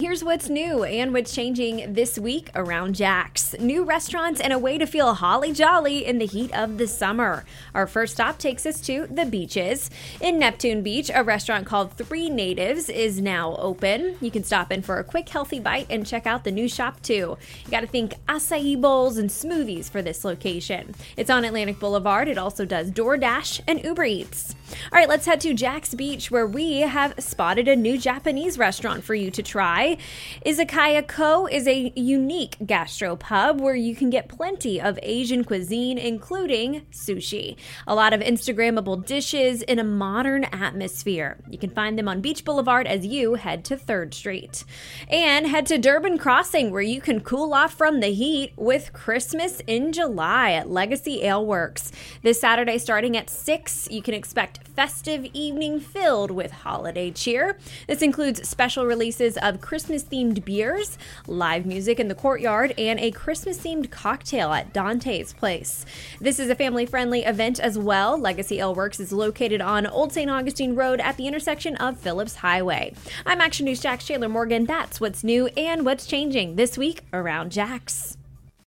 Here's what's new and what's changing this week around Jack's. New restaurants and a way to feel holly jolly in the heat of the summer. Our first stop takes us to the beaches. In Neptune Beach, a restaurant called Three Natives is now open. You can stop in for a quick healthy bite and check out the new shop too. You gotta think acai bowls and smoothies for this location. It's on Atlantic Boulevard. It also does DoorDash and Uber Eats. All right, let's head to Jack's Beach, where we have spotted a new Japanese restaurant for you to try. Izakaya Ko is a unique gastropub where you can get plenty of Asian cuisine, including sushi. A lot of Instagrammable dishes in a modern atmosphere. You can find them on Beach Boulevard as you head to 3rd Street. And head to Durban Crossing, where you can cool off from the heat with Christmas in July at Legacy Ale Works. This Saturday starting at 6, you can expect festive evening filled with holiday cheer. This includes special releases of Christmas-themed beers, live music in the courtyard, and a Christmas-themed cocktail at Dante's Place. This is a family-friendly event as well. Legacy Ale Works is located on Old St. Augustine Road at the intersection of Phillips Highway. I'm Action News Jax Chandler Morgan. That's what's new and what's changing this week around Jack's.